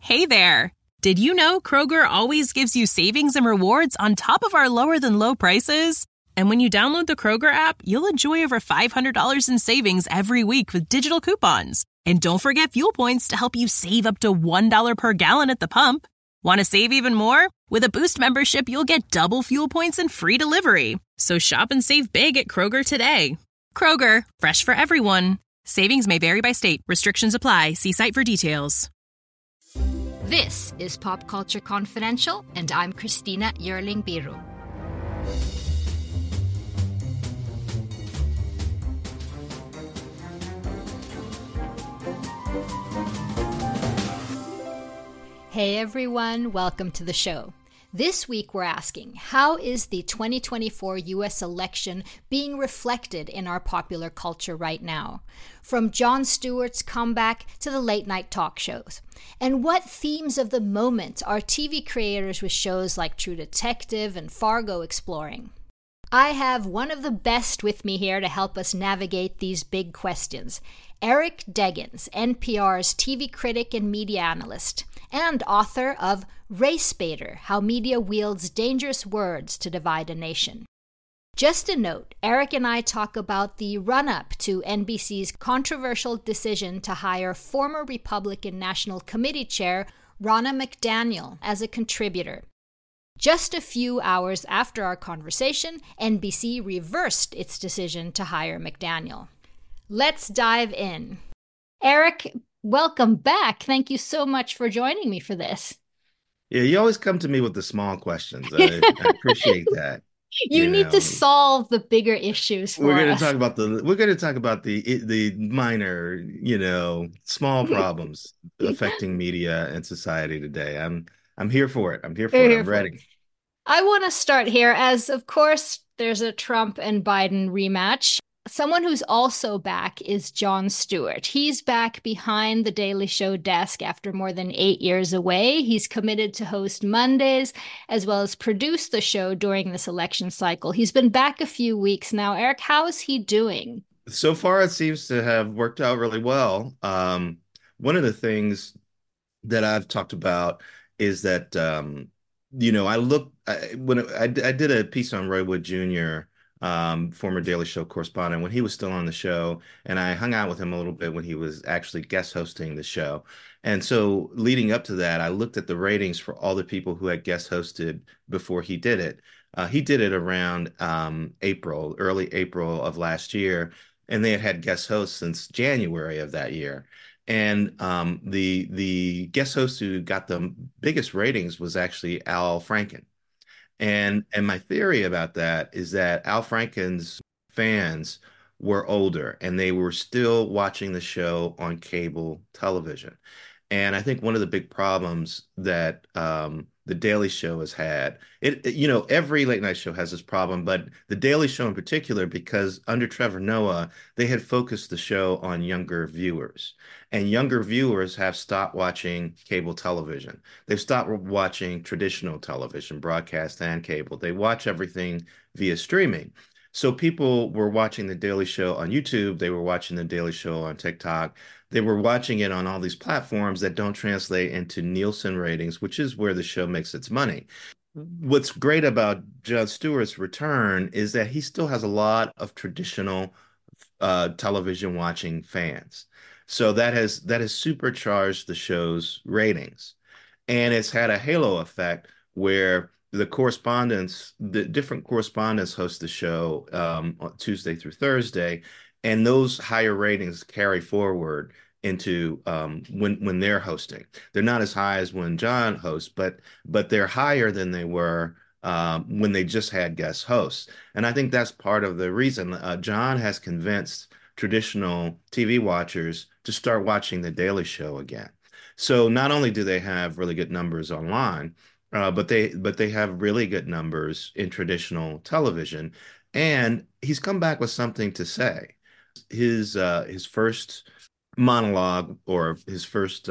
Hey there! Did you know Kroger always gives you savings and rewards on top of our lower than low prices? And when you download the Kroger app, you'll enjoy over $500 in savings every week with digital coupons. And don't forget fuel points to help you save up to $1 per gallon at the pump. Want to save even more? With a Boost membership, you'll get double fuel points and free delivery. So shop and save big at Kroger today. Kroger, fresh for everyone. Savings may vary by state. Restrictions apply. See site for details. This is Pop Culture Confidential, and I'm Christina Yerling Biro. Hey everyone, welcome to the show. This week we're asking, how is the 2024 US election being reflected in our popular culture right now? From Jon Stewart's comeback to the late night talk shows. And what themes of the moment are TV creators with shows like True Detective and Fargo exploring? I have one of the best with me here to help us navigate these big questions. Eric Deggans, NPR's TV critic and media analyst, and author of Race Baiter: How Media Wields Dangerous Words to Divide a Nation. Just a note, Eric and I talk about the run-up to NBC's controversial decision to hire former Republican National Committee Chair Ronna McDaniel as a contributor. Just a few hours after our conversation, NBC reversed its decision to hire McDaniel. Let's dive in. Eric, welcome back. Thank you so much for joining me for this. Yeah, you always come to me with the small questions. I appreciate that. You need to solve the bigger issues for we're going us. to talk about the minor, small problems affecting media and society today. I'm here for it. I'm ready. I want to start here as, of course, there's a Trump and Biden rematch. Someone who's also back is Jon Stewart. He's back behind the Daily Show desk after more than 8 years away. He's committed to host Mondays as well as produce the show during this election cycle. He's been back a few weeks now. Eric, how is he doing? So far, it seems to have worked out really well. One of the things that I've talked about is that, I did a piece on Roy Wood Jr., former Daily Show correspondent, when he was still on the show, and I hung out with him a little bit when he was actually guest hosting the show. And so leading up to that, I looked at the ratings for all the people who had guest hosted before he did it. He did it around early April of last year, and they had guest hosts since January of that year. And the guest host who got the biggest ratings was actually Al Franken. And my theory about that is that Al Franken's fans were older and they were still watching the show on cable television. And I think one of the big problems that the Daily Show has had, every late night show has this problem, but the Daily Show in particular, because under Trevor Noah, they had focused the show on younger viewers. And younger viewers have stopped watching cable television. They've stopped watching traditional television, broadcast and cable. They watch everything via streaming. So people were watching The Daily Show on YouTube. They were watching The Daily Show on TikTok. They were watching it on all these platforms that don't translate into Nielsen ratings, which is where the show makes its money. What's great about Jon Stewart's return is that he still has a lot of traditional television watching fans. So that has supercharged the show's ratings. And it's had a halo effect where the different correspondents host the show on Tuesday through Thursday, and those higher ratings carry forward into when they're hosting. They're not as high as when Jon hosts, but they're higher than they were when they just had guest hosts. And I think that's part of the reason Jon has convinced traditional TV watchers to start watching The Daily Show again. So not only do they have really good numbers online, but they have really good numbers in traditional television. And he's come back with something to say. His first monologue, or his first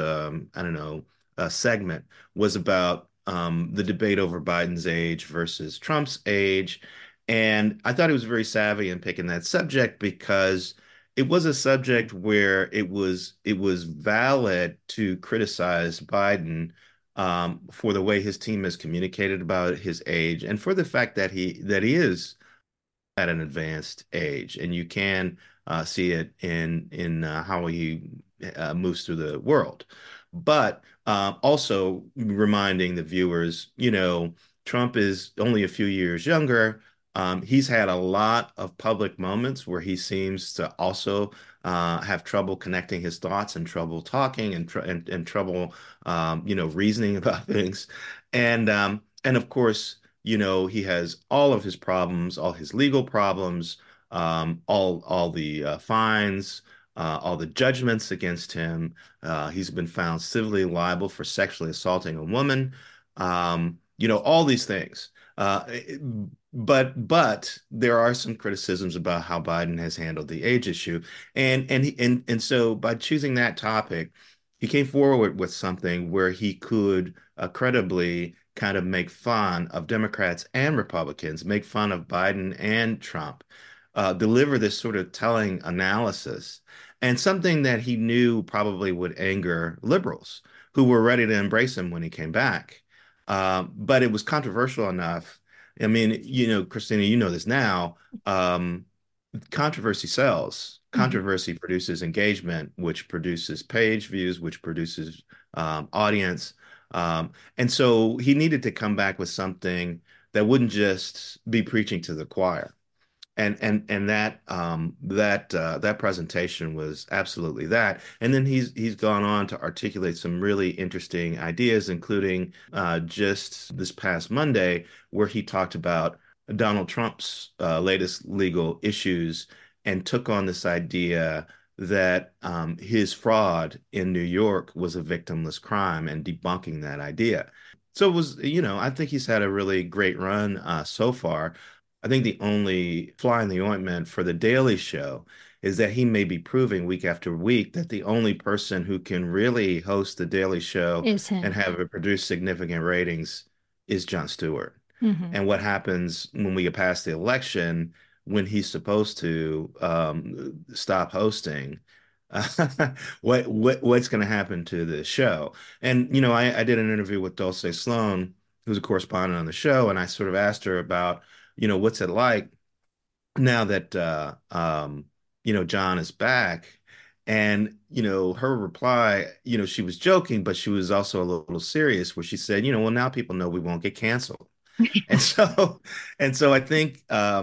segment, was about the debate over Biden's age versus Trump's age. And I thought he was very savvy in picking that subject because it was a subject where it was valid to criticize Biden for the way his team has communicated about his age and for the fact that he is at an advanced age, and you can see it in how he moves through the world. But also reminding the viewers, Trump is only a few years younger. He's had a lot of public moments where he seems to also have trouble connecting his thoughts and trouble talking and trouble, reasoning about things. And of course, he has all of his problems, all his legal problems, all the fines, all the judgments against him. He's been found civilly liable for sexually assaulting a woman. All these things. But there are some criticisms about how Biden has handled the age issue, and so by choosing that topic, he came forward with something where he could credibly kind of make fun of Democrats and Republicans, make fun of Biden and Trump, deliver this sort of telling analysis, and something that he knew probably would anger liberals who were ready to embrace him when he came back. But it was controversial enough. I mean, Christina, you know this now. Controversy sells. Mhm. Controversy produces engagement, which produces page views, which produces audience. And so he needed to come back with something that wouldn't just be preaching to the choir. And that presentation was absolutely that. And then he's gone on to articulate some really interesting ideas, including just this past Monday, where he talked about Donald Trump's latest legal issues and took on this idea that his fraud in New York was a victimless crime and debunking that idea. So it was, I think he's had a really great run so far. I think the only fly in the ointment for The Daily Show is that he may be proving week after week that the only person who can really host The Daily Show Is and him. have it produce significant ratings is Jon Stewart. Hmm. And what happens when we get past the election, when he's supposed to stop hosting? What's going to happen to the show? And I did an interview with Dulce Sloan, who's a correspondent on the show, and I sort of asked her about what's it like now that Jon is back? And her reply, she was joking, but she was also a little serious, where she said, well, now people know we won't get canceled. And so I think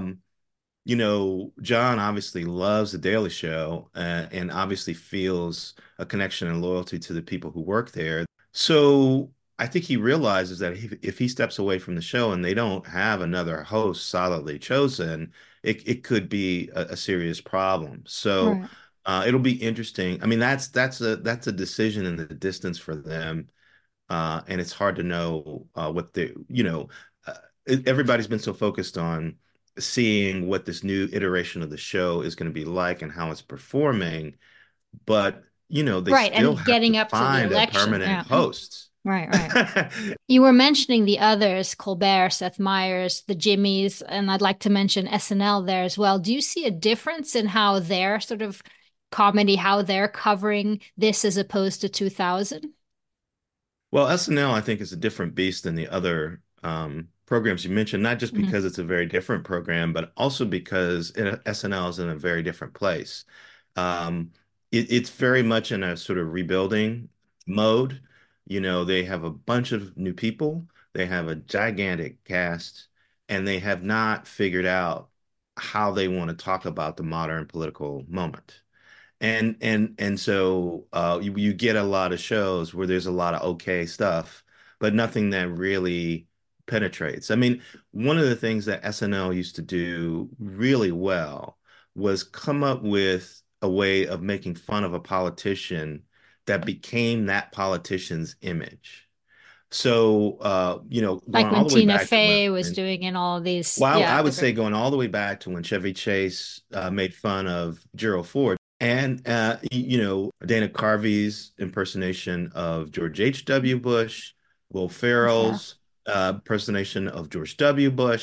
Jon obviously loves the Daily Show, and obviously feels a connection and loyalty to the people who work there. So I think he realizes that if he steps away from the show and they don't have another host solidly chosen, it could be a serious problem. So Right. it'll be interesting. I mean, that's a decision in the distance for them, and it's hard to know what uh, everybody's been so focused on seeing what this new iteration of the show is going to be like and how it's performing, but they Right. still And have to getting up to the find a election. permanent Yeah. host. Right, right. You were mentioning the others, Colbert, Seth Meyers, the Jimmys, and I'd like to mention SNL there as well. Do you see a difference in how their sort of comedy, how they're covering this as opposed to 2000? Well, SNL, I think, is a different beast than the other programs you mentioned, not just Mhm. because it's a very different program, but also because SNL is in a very different place. Um, it's very much in a sort of rebuilding mode. They have a bunch of new people, they have a gigantic cast, and they have not figured out how they want to talk about the modern political moment. And so you get a lot of shows where there's a lot of okay stuff, but nothing that really penetrates. I mean, one of the things that SNL used to do really well was come up with a way of making fun of a politician that became that politician's image. So going Like all when the way Tina back to Fey was when doing in all these, well, yeah, I would say different. going all the way back to when Chevy Chase made fun of Gerald Ford, and Dana Carvey's impersonation of George H.W. Bush, Will Fair. Ferrell's impersonation of George W. Bush.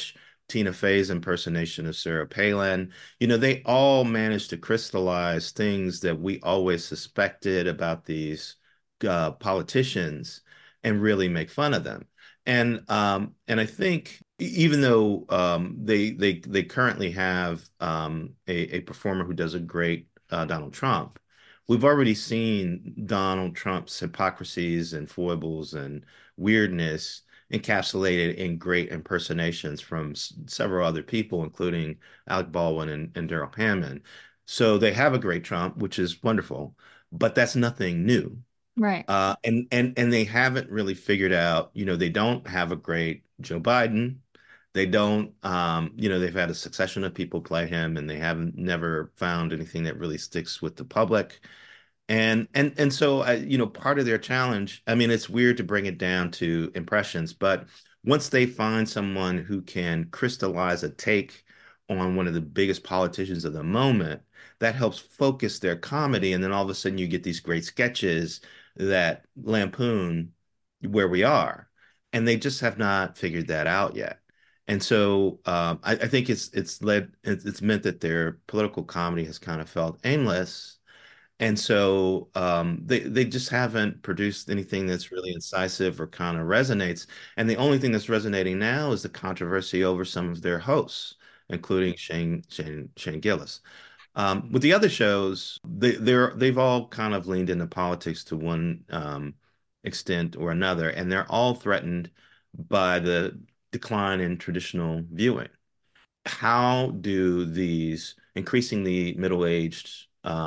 Tina Fey's impersonation of Sarah Palin. They all managed to crystallize things that we always suspected about these politicians and really make fun of them. And I think even though they currently have a performer who does a great Donald Trump, we've already seen Donald Trump's hypocrisies and foibles and weirdness encapsulated in great impersonations from several other people, including Alec Baldwin and Daryl Hammond. So they have a great Trump, which is wonderful, but that's nothing new. Right. And they haven't really figured out, they don't have a great Joe Biden. They don't, they've had a succession of people play him, and they haven't never found anything that really sticks with the public. And so part of their challenge, I mean, it's weird to bring it down to impressions, but once they find someone who can crystallize a take on one of the biggest politicians of the moment, that helps focus their comedy. And then all of a sudden you get these great sketches that lampoon where we are. And they just have not figured that out yet. And so I think it's meant that their political comedy has kind of felt aimless, and so they just haven't produced anything that's really incisive or kind of resonates. And the only thing that's resonating now is the controversy over some of their hosts, including Shane Gillis. With the other shows, they've all kind of leaned into politics to one extent or another, and they're all threatened by the decline in traditional viewing. How do these increasingly middle-aged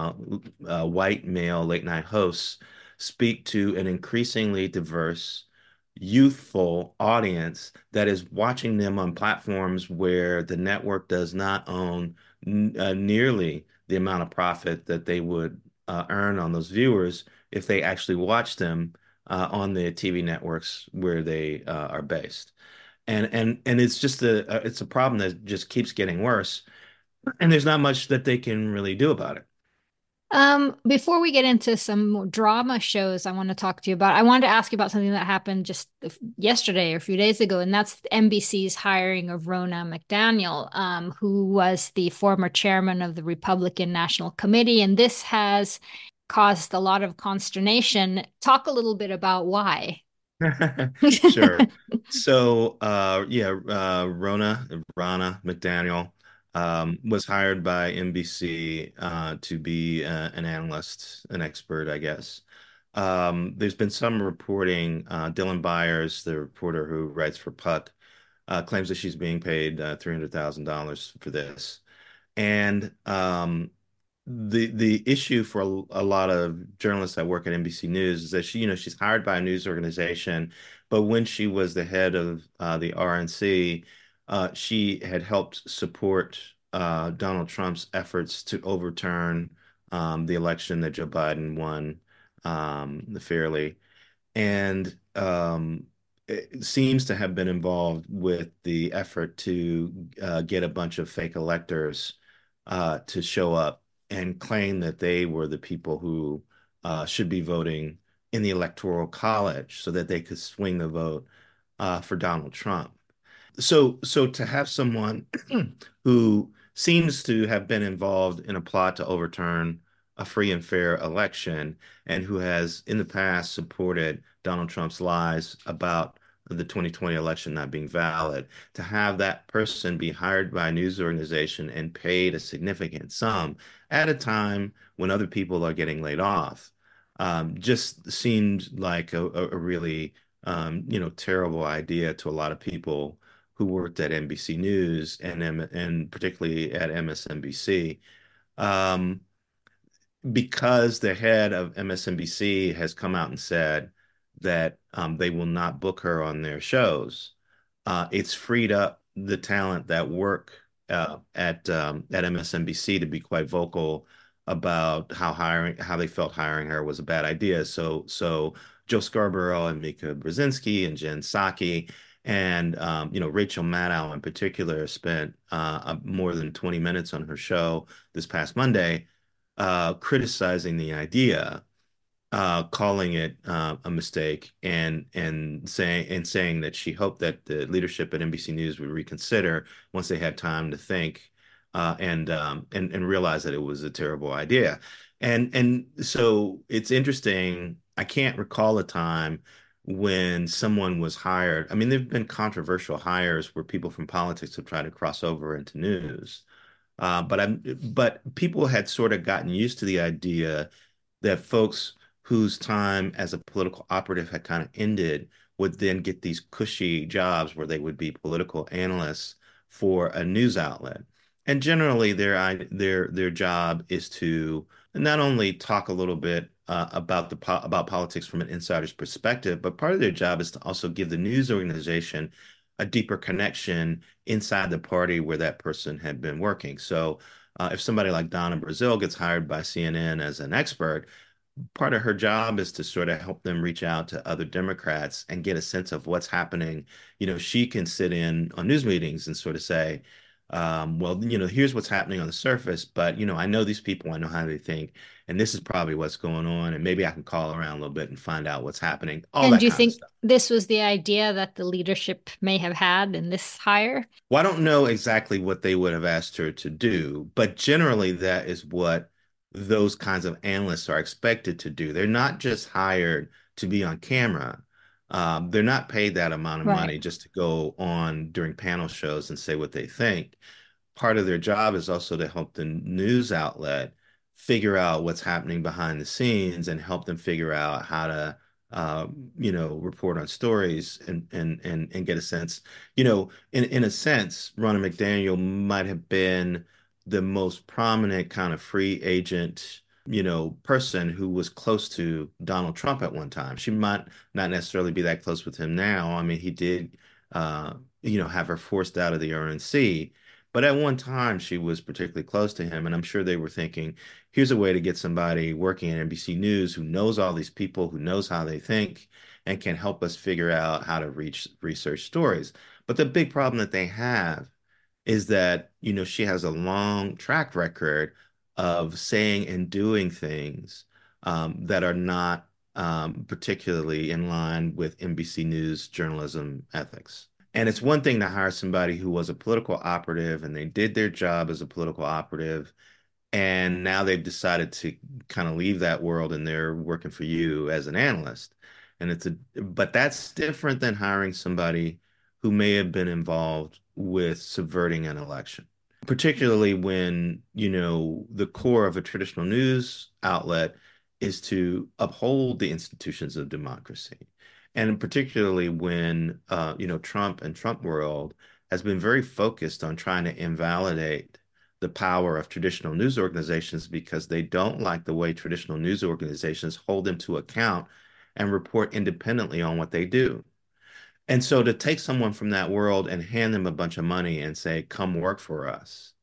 white male late night hosts speak to an increasingly diverse, youthful audience that is watching them on platforms where the network does not own nearly the amount of profit that they would earn on those viewers if they actually watch them on the TV networks where they are based. And it's just it's a problem that just keeps getting worse, and there's not much that they can really do about it. Before we get into some more drama shows, I want to talk to you about. I wanted to ask you about something that happened just yesterday or a few days ago, and that's NBC's hiring of Ronna McDaniel, who was the former chairman of the Republican National Committee, and this has caused a lot of consternation. Talk a little bit about why. Sure. So, Ronna McDaniel was hired by NBC to be an analyst, an expert, I guess. There's been some reporting. Dylan Byers, the reporter who writes for Puck, claims that she's being paid $300,000 for this. And the issue for a lot of journalists that work at NBC News is that she's hired by a news organization, but when she was the head of the RNC, she had helped support Donald Trump's efforts to overturn the election that Joe Biden won fairly, and it seems to have been involved with the effort to get a bunch of fake electors to show up and claim that they were the people who should be voting in the Electoral College so that they could swing the vote for Donald Trump. So to have someone who seems to have been involved in a plot to overturn a free and fair election and who has in the past supported Donald Trump's lies about the 2020 election not being valid, to have that person be hired by a news organization and paid a significant sum at a time when other people are getting laid off, just seemed like a really terrible idea to a lot of people who worked at NBC News and particularly at MSNBC. Um, because the head of MSNBC has come out and said that they will not book her on their shows, it's freed up the talent that work at MSNBC to be quite vocal about how they felt hiring her was a bad idea. So Joe Scarborough and Mika Brzezinski and Jen Psaki and Rachel Maddow in particular spent more than 20 minutes on her show this past Monday criticizing the idea calling it a mistake and saying that she hoped that the leadership at NBC News would reconsider once they had time to think and realize that it was a terrible idea. And so it's interesting. I can't recall a time when someone was hired. I mean, there've been controversial hires where people from politics have tried to cross over into news. But people had sort of gotten used to the idea that folks whose time as a political operative had kind of ended would then get these cushy jobs where they would be political analysts for a news outlet. And generally, their job is to not only talk a little bit about politics from an insider's perspective, but part of their job is to also give the news organization a deeper connection inside the party where that person had been working. So, if somebody like Donna Brazile gets hired by CNN as an expert, part of her job is to sort of help them reach out to other Democrats and get a sense of what's happening. She can sit in on news meetings and sort of say, well, here's what's happening on the surface, but, I know these people, I know how they think, and this is probably what's going on. And maybe I can call around a little bit and find out what's happening, all And that do you kind of think stuff. this was the idea that the leadership may have had in this hire? Well, I don't know exactly what they would have asked her to do, but generally that is what those kinds of analysts are expected to do. They're not just hired to be on camera. They're not paid that amount of Right. money just to go on during panel shows and say what they think. Part of their job is also to help the news outlet figure out what's happening behind the scenes and help them figure out how to report on stories and get a sense. In a sense, Ronna McDaniel might have been the most prominent kind of free agent, person who was close to Donald Trump at one time. She might not necessarily be that close with him now. I mean, he did, have her forced out of the RNC. But at one time, she was particularly close to him. And I'm sure they were thinking, here's a way to get somebody working at NBC News who knows all these people, who knows how they think, and can help us figure out how to research stories. But the big problem that they have is that, she has a long track record of saying and doing things that are not particularly in line with NBC News journalism ethics. And it's one thing to hire somebody who was a political operative and they did their job as a political operative, and now they've decided to kind of leave that world and they're working for you as an analyst. But that's different than hiring somebody who may have been involved with subverting an election, particularly when, the core of a traditional news outlet is to uphold the institutions of democracy. And particularly when, Trump and Trump world has been very focused on trying to invalidate the power of traditional news organizations because they don't like the way traditional news organizations hold them to account and report independently on what they do. And so to take someone from that world and hand them a bunch of money and say, come work for us,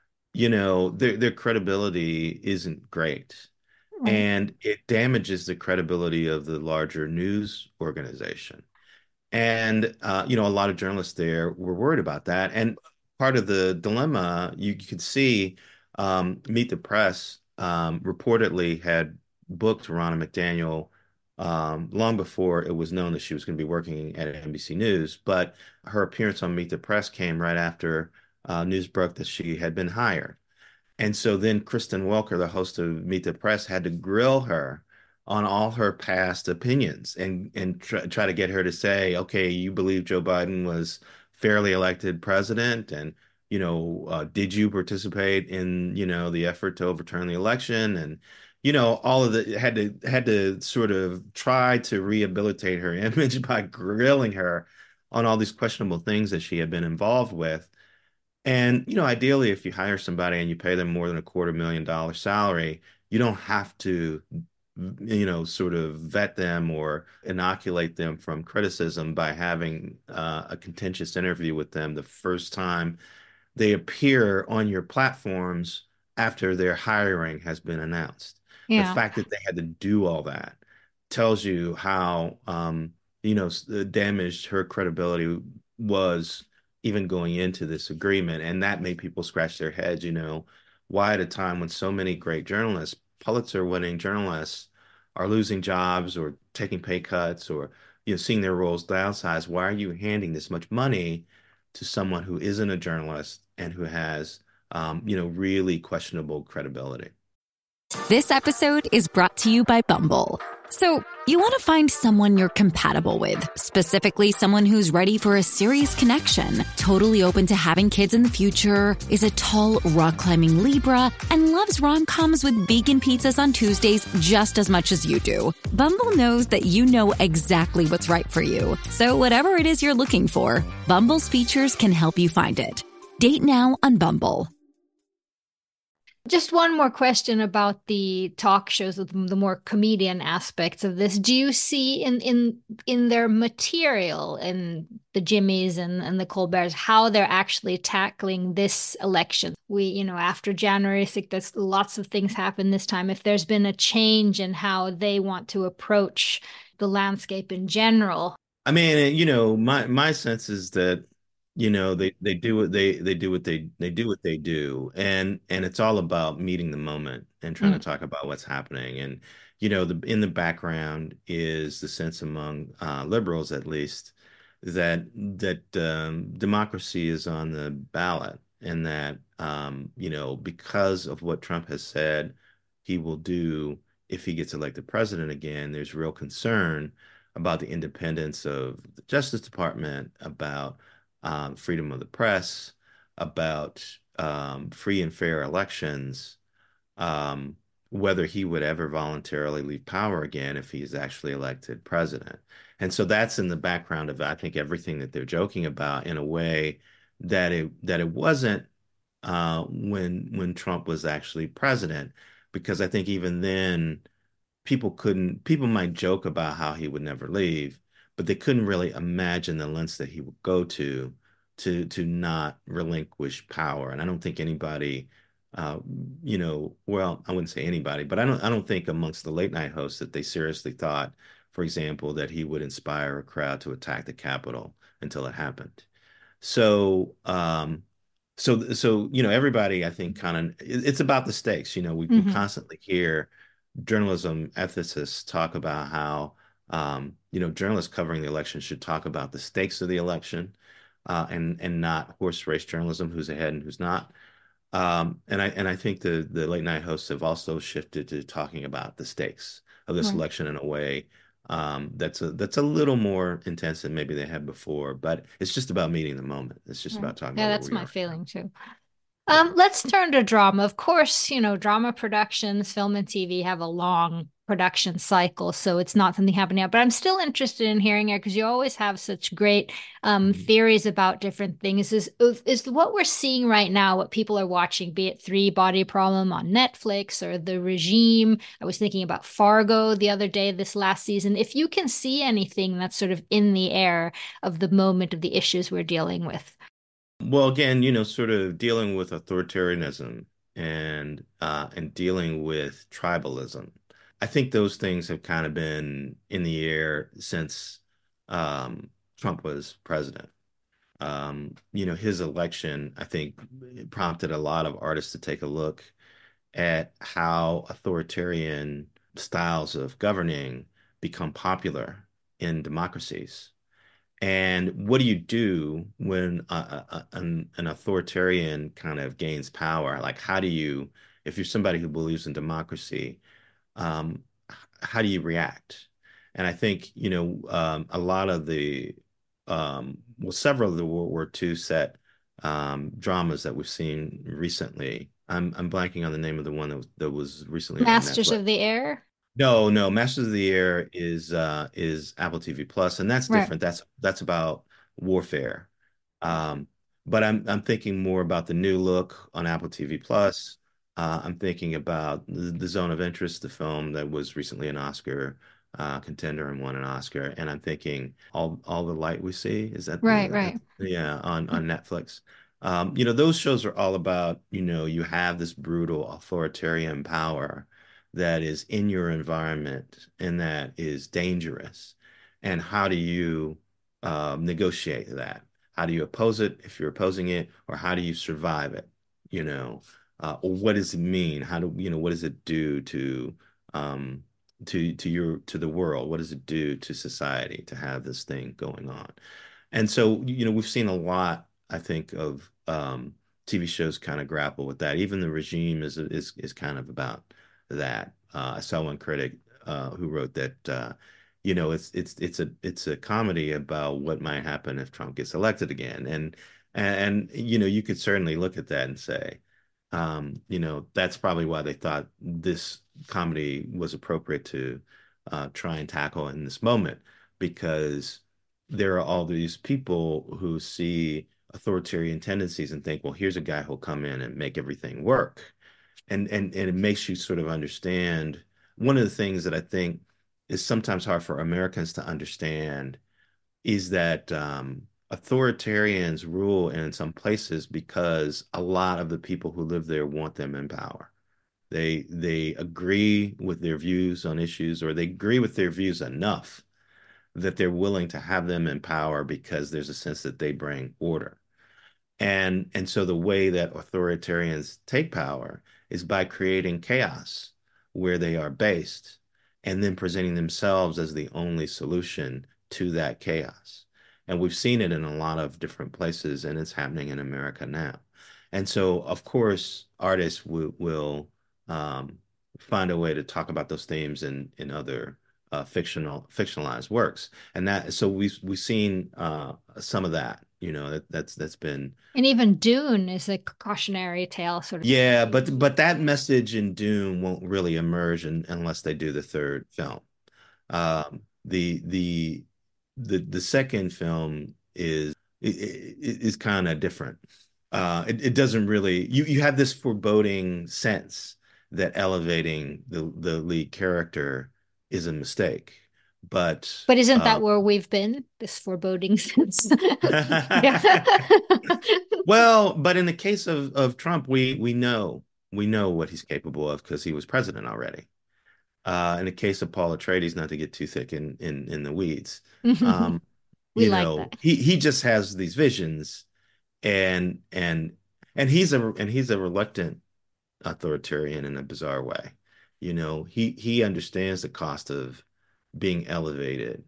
their credibility isn't great. Right. And it damages the credibility of the larger news organization. And a lot of journalists there were worried about that. And part of the dilemma you could see, Meet the Press reportedly had booked Ronna McDaniel long before it was known that she was going to be working at NBC News. But her appearance on Meet the Press came right after news broke that she had been hired. And so then Kristen Welker, the host of Meet the Press, had to grill her on all her past opinions and try to get her to say, okay, you believe Joe Biden was fairly elected president, and did you participate in the effort to overturn the election, and all of the had to sort of try to rehabilitate her image by grilling her on all these questionable things that she had been involved with. And, ideally, if you hire somebody and you pay them more than $250,000 salary, you don't have to, sort of vet them or inoculate them from criticism by having a contentious interview with them the first time they appear on your platforms after their hiring has been announced. The Yeah. fact that they had to do all that tells you how, damaged her credibility was even going into this agreement. And that made people scratch their heads, why at a time when so many great journalists, Pulitzer winning journalists, are losing jobs or taking pay cuts or seeing their roles downsized, why are you handing this much money to someone who isn't a journalist and who has really questionable credibility? This episode is brought to you by Bumble. So, you want to find someone you're compatible with, specifically someone who's ready for a serious connection, totally open to having kids in the future, is a tall, rock-climbing Libra, and loves rom-coms with vegan pizzas on Tuesdays just as much as you do. Bumble knows that you know exactly what's right for you. So whatever it is you're looking for, Bumble's features can help you find it. Date now on Bumble. Just one more question about the talk shows with the more comedian aspects of this. Do you see in their material, in the Jimmys and the Colberts, how they're actually tackling this election? After January 6th, there's lots of things happen this time. If there's been a change in how they want to approach the landscape in general. I mean, my sense is that they do what they do what they do, and it's all about meeting the moment and trying to talk about what's happening. And in the background is the sense among liberals, at least, that democracy is on the ballot, and that because of what Trump has said he will do if he gets elected president again, there's real concern about the independence of the Justice Department, about freedom of the press, about free and fair elections, um, whether he would ever voluntarily leave power again if he's actually elected president. And so that's in the background of, I think, everything that they're joking about, in a way that it wasn't when Trump was actually president, because I think even then people might joke about how he would never leave, but they couldn't really imagine the lengths that he would go to not relinquish power. And I don't think anybody, well, I wouldn't say anybody, but I don't think amongst the late night hosts that they seriously thought, for example, that he would inspire a crowd to attack the Capitol until it happened. So, everybody, I think, kind of, it's about the stakes. We constantly hear journalism ethicists talk about how journalists covering the election should talk about the stakes of the election, and not horse race journalism, who's ahead and who's not. And I think the late night hosts have also shifted to talking about the stakes of this election in a way that's a little more intense than maybe they had before. But it's just about meeting the moment. It's just about talking about where that's we my are. feeling too. Let's turn to drama. Of course, drama productions, film and TV have a long production cycle, so it's not something happening now. But I'm still interested in hearing it because you always have such great theories about different things. Is what we're seeing right now, what people are watching, be it Three Body Problem on Netflix or The Regime. I was thinking about Fargo the other day, this last season. If you can see anything that's sort of in the air of the moment of the issues we're dealing with. Well, again, sort of dealing with authoritarianism and dealing with tribalism. I think those things have kind of been in the air since Trump was president. His election, I think, prompted a lot of artists to take a look at how authoritarian styles of governing become popular in democracies. And what do you do when an authoritarian kind of gains power? Like, if you're somebody who believes in democracy, um, how do you react? And I think, a lot of several of the World War II set dramas that we've seen recently. I'm blanking on the name of the one that was recently on Masters Netflix. of the Air. No, Masters of the Air is Apple TV Plus, and that's Right. different. That's about warfare. Um, but I'm thinking more about the New Look on Apple TV Plus. I'm thinking about the Zone of Interest, the film that was recently an Oscar contender and won an Oscar. And I'm thinking All the Light We See, is that Right. yeah, on Netflix. Those shows are all about, you have this brutal authoritarian power that is in your environment and that is dangerous. And how do you negotiate that? How do you oppose it if you're opposing it, or how do you survive it? Or what does it mean? What does it do to to the world? What does it do to society to have this thing going on? And so, we've seen a lot, I think, of TV shows kind of grapple with that. Even The Regime is kind of about that. I saw one critic who wrote that it's a comedy about what might happen if Trump gets elected again. And you could certainly look at that and say, that's probably why they thought this comedy was appropriate to try and tackle in this moment, because there are all these people who see authoritarian tendencies and think, well, here's a guy who'll come in and make everything work. And it makes you sort of understand one of the things that I think is sometimes hard for Americans to understand is that authoritarians rule in some places because a lot of the people who live there want them in power. They agree with their views on issues, or they agree with their views enough that they're willing to have them in power because there's a sense that they bring order. And so the way that authoritarians take power is by creating chaos where they are based and then presenting themselves as the only solution to that chaos. And we've seen it in a lot of different places, and it's happening in America now. And so, of course, artists will find a way to talk about those themes in other fictionalized works. And that, so we've seen some of that, that's been. And even Dune is a cautionary tale, sort of. Yeah, but that message in Dune won't really emerge unless they do the third film. The second film is kind of different. It doesn't really, you have this foreboding sense that elevating the lead character is a mistake. But isn't that where we've been? This foreboding sense. Well, but in the case of Trump, we know what he's capable of because he was president already. In the case of Paul Atreides, not to get too thick in the weeds, we like that. He just has these visions, and he's a reluctant authoritarian in a bizarre way. He understands the cost of being elevated,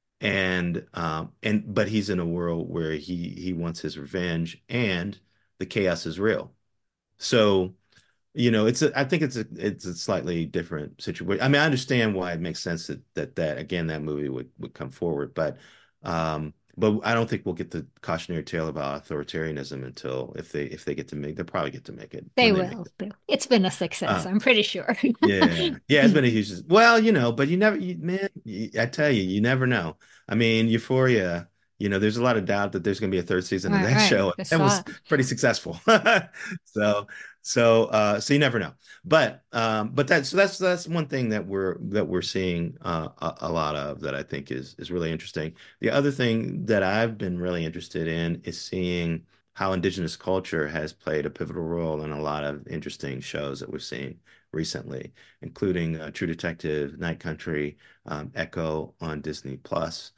but he's in a world where he wants his revenge, and the chaos is real. So I think it's a slightly different situation. I mean, I understand why it makes sense that again that movie would come forward, but I don't think we'll get the cautionary tale about authoritarianism until if they get to make, they'll probably get to make it. They will. It's been a success, I'm pretty sure. Yeah, it's been a huge. Well, but I tell you, you never know. I mean, Euphoria. There's a lot of doubt that there's going to be a third season of that show. It was pretty successful. So you never know. But that's one thing that we're seeing a lot of that I think is really interesting. The other thing that I've been really interested in is seeing how indigenous culture has played a pivotal role in a lot of interesting shows that we've seen recently, including True Detective, Night Country, Echo on Disney Plus.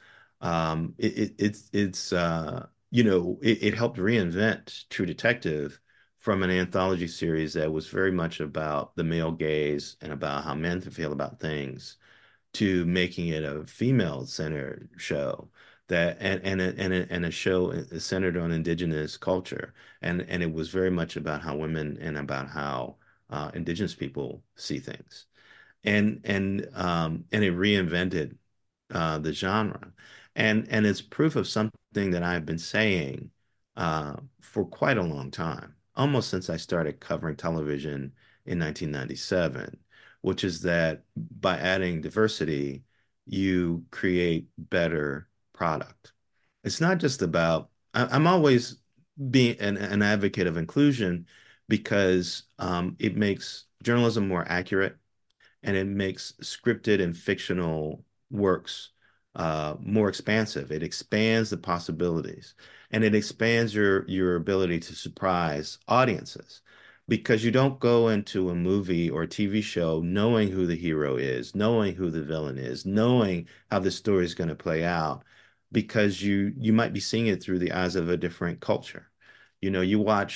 It helped reinvent True Detective from an anthology series that was very much about the male gaze and about how men feel about things, to making it a female-centered show and a show centered on indigenous culture, and it was very much about how women and about how indigenous people see things, and it reinvented the genre. And it's proof of something that I've been saying for quite a long time, almost since I started covering television in 1997, which is that by adding diversity, you create better product. It's not just about, I'm always being an advocate of inclusion because it makes journalism more accurate, and it makes scripted and fictional works more expansive. It expands the possibilities, and it expands your ability to surprise audiences, because you don't go into a movie or a TV show knowing who the hero is, knowing who the villain is, knowing how the story is going to play out, because you might be seeing it through the eyes of a different culture. You watch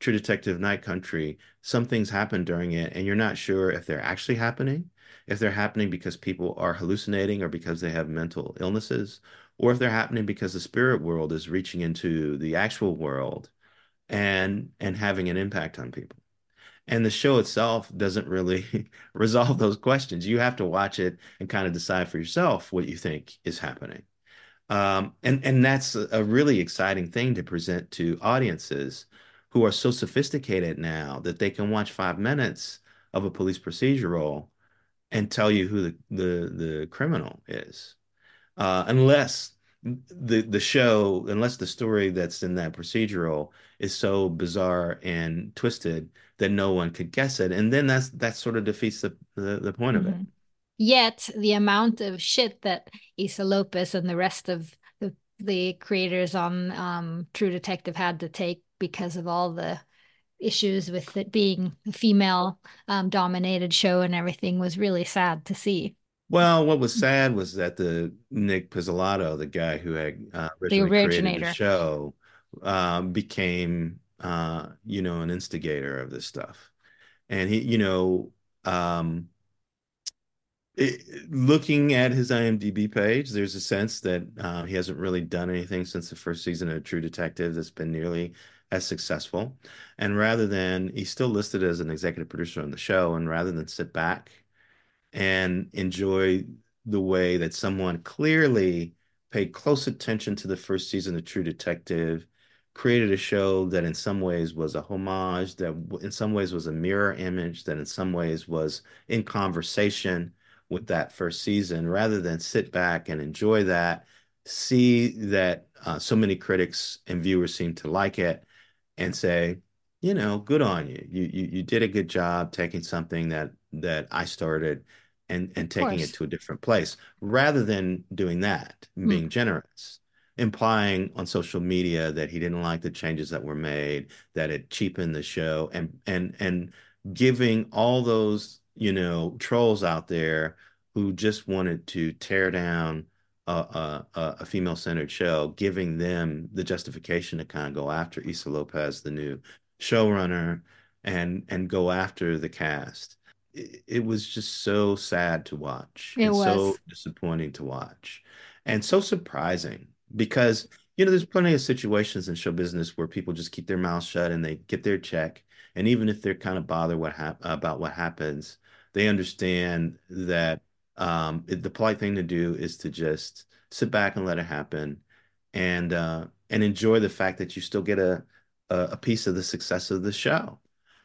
True Detective Night Country, some things happen during it, and you're not sure if they're actually happening, if they're happening because people are hallucinating or because they have mental illnesses, or if they're happening because the spirit world is reaching into the actual world and having an impact on people. And the show itself doesn't really resolve those questions. You have to watch it and kind of decide for yourself what you think is happening. And that's a really exciting thing to present to audiences who are so sophisticated now that they can watch 5 minutes of a police procedural and tell you who the criminal is. Unless unless the story that's in that procedural is so bizarre and twisted that no one could guess it. And then that sort of defeats the point of it. Mm-hmm. Yet the amount of shit that Issa Lopez and the rest of the creators on True Detective had to take because of all the issues with it being a female dominated show and everything was really sad to see. Well, what was sad was that the Nick Pizzolatto, the guy who had The originally created the originator. show, became an instigator of this stuff. And he, looking at his IMDb page, there's a sense that he hasn't really done anything since the first season of True Detective that's been nearly as successful. And he's still listed as an executive producer on the show, and rather than sit back and enjoy the way that someone clearly paid close attention to the first season of True Detective, created a show that in some ways was a homage, that in some ways was a mirror image, that in some ways was in conversation with that first season, rather than sit back and enjoy that, see that so many critics and viewers seem to like it, and say, good on you. You did a good job taking something that I started and taking it to a different place, rather than doing that, being generous, implying on social media that he didn't like the changes that were made, that it cheapened the show, and giving all those, trolls out there who just wanted to tear down a female-centered show, giving them the justification to kind of go after Issa Lopez, the new showrunner, and go after the cast. It was just so sad to watch and so disappointing to watch and so surprising because, there's plenty of situations in show business where people just keep their mouths shut and they get their check. And even if they're kind of bothered about what happens, they understand that the polite thing to do is to just sit back and let it happen and enjoy the fact that you still get a piece of the success of the show.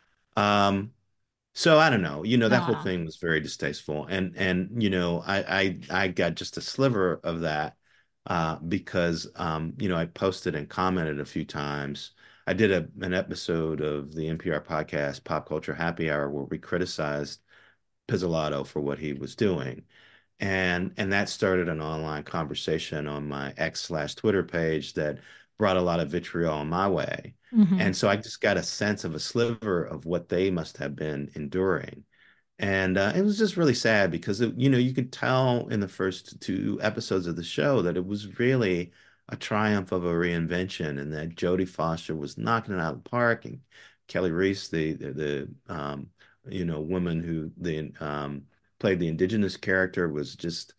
So I don't know, that whole thing was very distasteful. And I got just a sliver of that because I posted and commented a few times. I did an episode of the NPR podcast Pop Culture Happy Hour where we criticized Pizzolatto for what he was doing. And that started an online conversation on my X/Twitter page that brought a lot of vitriol my way. Mm-hmm. And so I just got a sense of a sliver of what they must have been enduring. And it was just really sad because, you could tell in the first 2 episodes of the show that it was really a triumph of a reinvention and that Jodie Foster was knocking it out of the park. And Kelly Reese, the woman who played the indigenous character, was just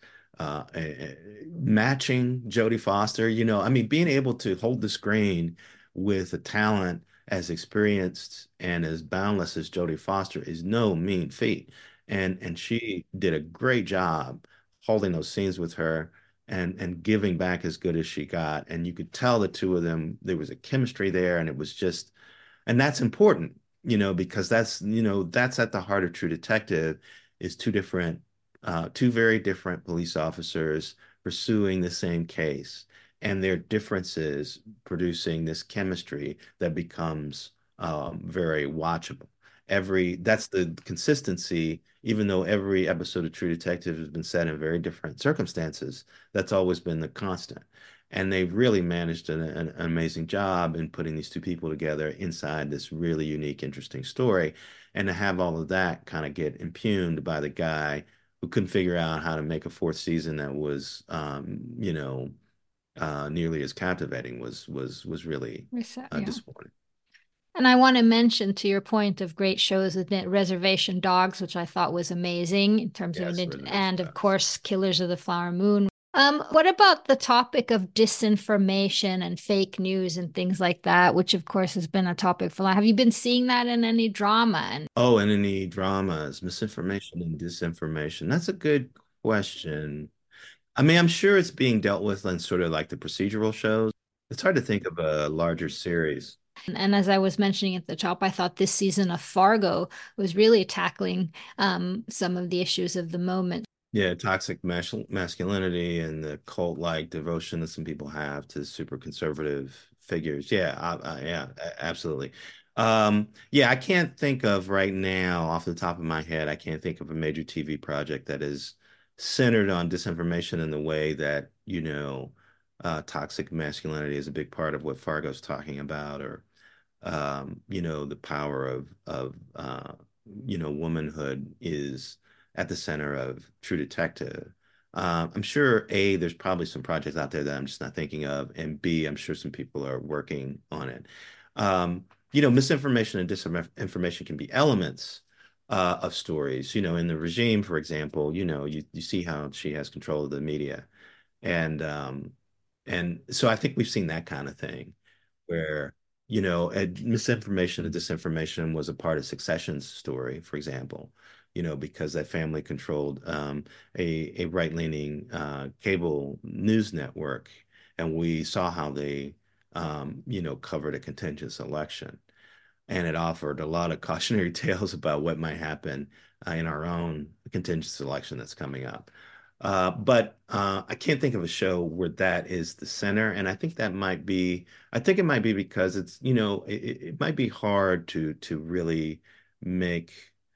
matching Jodie Foster. Being able to hold the screen with a talent as experienced and as boundless as Jodie Foster is no mean feat. And she did a great job holding those scenes with her and giving back as good as she got. And you could tell the two of them, there was a chemistry there, and it was just, and that's important, because that's at the heart of True Detective, is two very different police officers pursuing the same case, and their differences producing this chemistry that becomes very watchable. That's the consistency, even though every episode of True Detective has been set in very different circumstances, that's always been the constant. And they've really managed an amazing job in putting these two people together inside this really unique, interesting story. And to have all of that kind of get impugned by the guy who couldn't figure out how to make a fourth season that was, nearly as captivating was really disappointing. And I want to mention to your point of great shows with Reservation Dogs, which I thought was amazing in terms of Yes, an, Reservation and of Dogs. course, Killers of the Flower Moon. What about the topic of disinformation and fake news and things like that, which of course has been a topic for a long. Have you been seeing that in any drama? And Oh, and any dramas, misinformation and disinformation? That's a good question. I mean, I'm sure it's being dealt with in sort of like the procedural shows. It's hard to think of a larger series. and as I was mentioning at the top, I thought this season of Fargo was really tackling some of the issues of the moment. Yeah, toxic masculinity and the cult-like devotion that some people have to super conservative figures. Yeah, yeah, absolutely. Yeah, I can't think of right now off the top of my head. I can't think of a major TV project that is centered on disinformation in the way that, toxic masculinity is a big part of what Fargo's talking about, or the power of womanhood is at the center of True Detective. I'm sure A, there's probably some projects out there that I'm just not thinking of, and B, I'm sure some people are working on it. Misinformation and disinformation can be elements of stories. In the regime, for example, you see how she has control of the media, and so I think we've seen that kind of thing where misinformation and disinformation was a part of Succession's story, for example, because that family controlled a right-leaning cable news network, and we saw how they covered a contentious election, and it offered a lot of cautionary tales about what might happen in our own contentious election that's coming up. But I can't think of a show where that is the center, and I think it might be because it might be hard to really make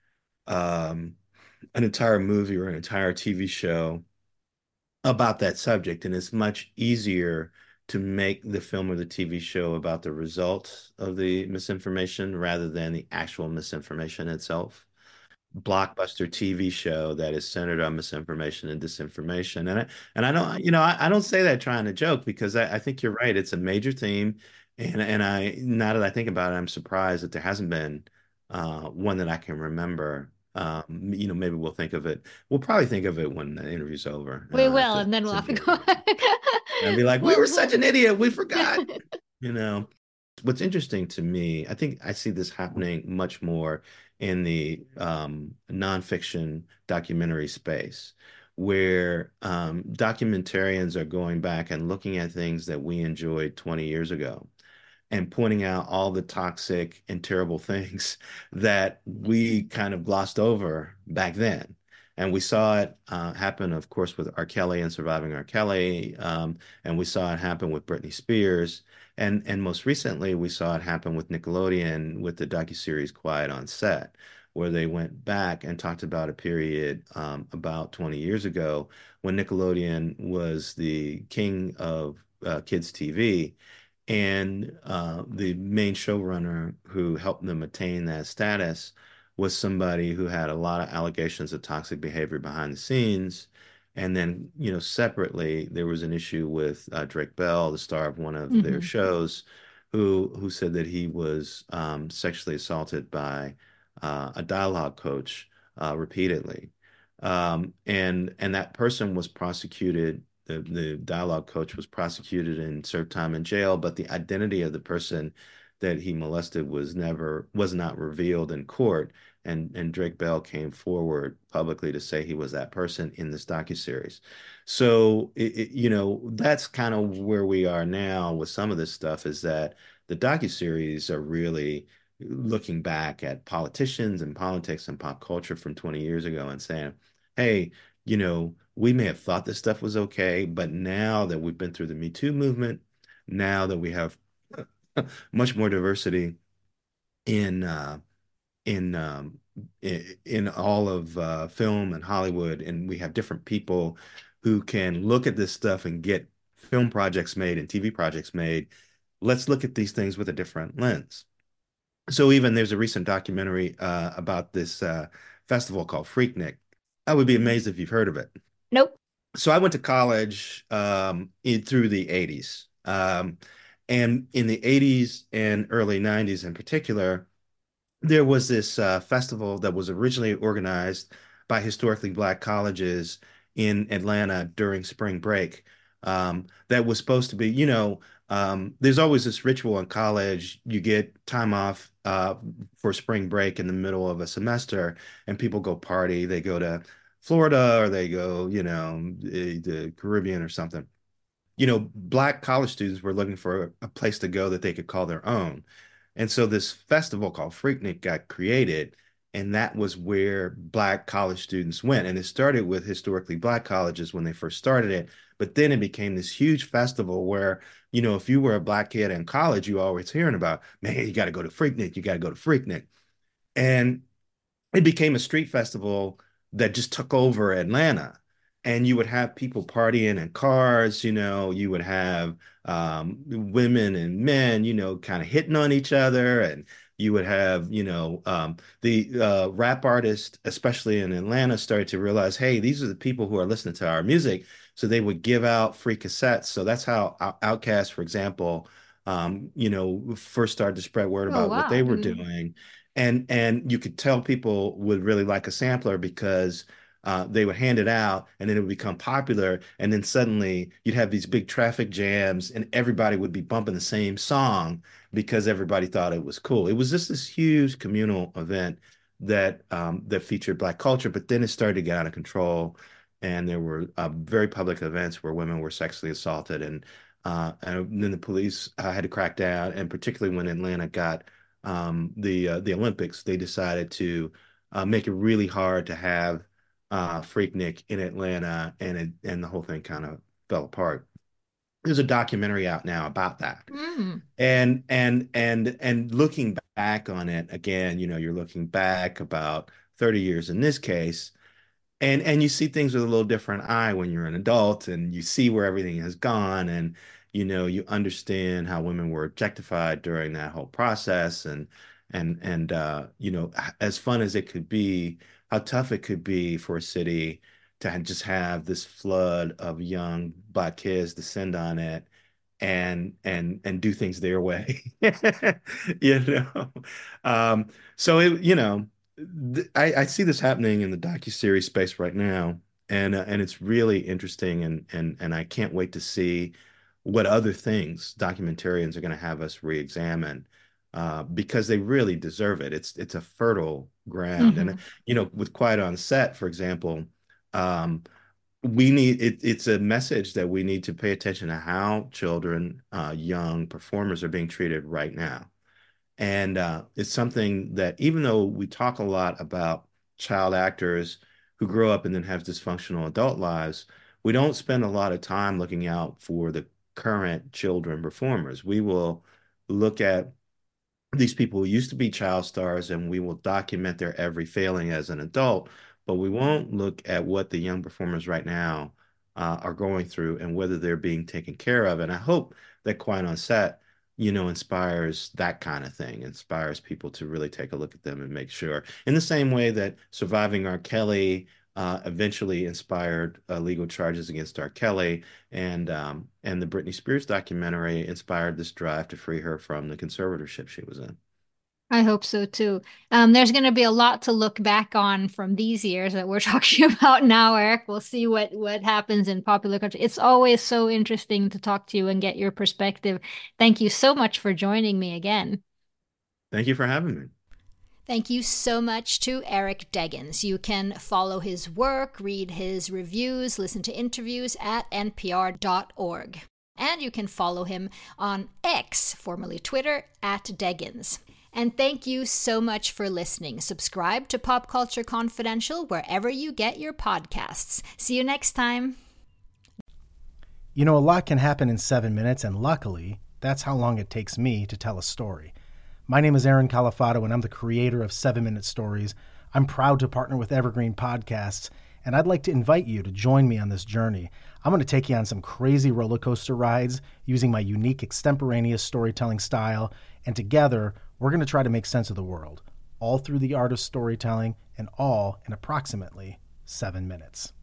um, an entire movie or an entire TV show about that subject, and it's much easier to make the film or the TV show about the result of the misinformation rather than the actual misinformation itself. Blockbuster TV show that is centered on misinformation and disinformation. And I don't, I don't say that trying to joke, because I think you're right. It's a major theme. And now that I think about it, I'm surprised that there hasn't been one that I can remember. Maybe we'll think of it. We'll probably think of it when the interview's over, We will, to and then we'll have to get go. it. And be like, we were such Well, an idiot, we forgot. You know. What's interesting to me, I think I see this happening much more in the nonfiction documentary space, where documentarians are going back and looking at things that we enjoyed 20 years ago and pointing out all the toxic and terrible things that we kind of glossed over back then. And we saw it happen, of course, with R. Kelly and Surviving R. Kelly, and we saw it happen with Britney Spears, and most recently we saw it happen with Nickelodeon with the docuseries Quiet on Set, where they went back and talked about a period about 20 years ago when Nickelodeon was the king of kids TV, and the main showrunner who helped them attain that status was somebody who had a lot of allegations of toxic behavior behind the scenes. And then, separately, there was an issue with Drake Bell, the star of one of their mhm. shows, who said that he was sexually assaulted by a dialogue coach repeatedly. And that person was prosecuted. The dialogue coach was prosecuted and served time in jail, but the identity of the person that he molested was not revealed in court. And Drake Bell came forward publicly to say he was that person in this docuseries. So that's kind of where we are now with some of this stuff, is that the docuseries are really looking back at politicians and politics and pop culture from 20 years ago and saying, hey, we may have thought this stuff was okay, but now that we've been through the Me Too movement, now that we have much more diversity in in um, in all of film and Hollywood, and we have different people who can look at this stuff and get film projects made and TV projects made. Let's look at these things with a different lens. So even there's a recent documentary about this festival called Freaknik. I would be amazed if you've heard of it. Nope. So I went to college through the 80s. And in the 80s and early 90s in particular, there was this festival that was originally organized by historically Black colleges in Atlanta during spring break. That was supposed to be, there's always this ritual in college. You get time off for spring break in the middle of a semester, and people go party. They go to Florida or they go, the Caribbean or something. Black college students were looking for a place to go that they could call their own. And so this festival called Freaknik got created, and that was where Black college students went. And it started with historically Black colleges when they first started it, but then it became this huge festival where, if you were a Black kid in college, you were always hearing about, man, you got to go to Freaknik, you got to go to Freaknik. And it became a street festival that just took over Atlanta. And you would have people partying in cars, you would have women and men, kind of hitting on each other. And you would have, the rap artists, especially in Atlanta, started to realize, hey, these are the people who are listening to our music. So they would give out free cassettes. So that's how Outkast, for example, first started to spread word about what they were doing. And you could tell people would really like a sampler because they would hand it out and then it would become popular. And then suddenly you'd have these big traffic jams and everybody would be bumping the same song because everybody thought it was cool. It was just this huge communal event that featured Black culture, but then it started to get out of control. And there were very public events where women were sexually assaulted. And then the police had to crack down. And particularly when Atlanta got the Olympics, they decided to make it really hard to have Freaknik in Atlanta, and the whole thing kind of fell apart. There's a documentary out now about that. And looking back on it again, you're looking back about 30 years in this case, and you see things with a little different eye when you're an adult and you see where everything has gone, and you understand how women were objectified during that whole process, and as fun as it could be, how tough it could be for a city to just have this flood of young Black kids descend on it and do things their way. So I see this happening in the docuseries space right now, and it's really interesting, and I can't wait to see what other things documentarians are going to have us re-examine. Because they really deserve it. It's a fertile ground. And, with Quiet on Set, for example, it's a message that we need to pay attention to how children, young performers are being treated right now. And it's something that even though we talk a lot about child actors who grow up and then have dysfunctional adult lives, we don't spend a lot of time looking out for the current children performers. We will look at these people who used to be child stars and we will document their every failing as an adult, but we won't look at what the young performers right now are going through and whether they're being taken care of. And I hope that Quiet on Set, inspires that kind of thing, inspires people to really take a look at them and make sure, in the same way that Surviving R. Kelly eventually inspired legal charges against R. Kelly, and the Britney Spears documentary inspired this drive to free her from the conservatorship she was in. I hope so too. There's going to be a lot to look back on from these years that we're talking about now, Eric. We'll see what happens in popular culture. It's always so interesting to talk to you and get your perspective. Thank you so much for joining me again. Thank you for having me. Thank you so much to Eric Deggans. You can follow his work, read his reviews, listen to interviews at npr.org. And you can follow him on X, formerly Twitter, at Deggans. And thank you so much for listening. Subscribe to Pop Culture Confidential wherever you get your podcasts. See you next time. A lot can happen in 7 minutes, and luckily, that's how long it takes me to tell a story. My name is Aaron Califato, and I'm the creator of 7 Minute Stories. I'm proud to partner with Evergreen Podcasts, and I'd like to invite you to join me on this journey. I'm going to take you on some crazy roller coaster rides using my unique extemporaneous storytelling style, and together, we're going to try to make sense of the world, all through the art of storytelling and all in approximately 7 minutes.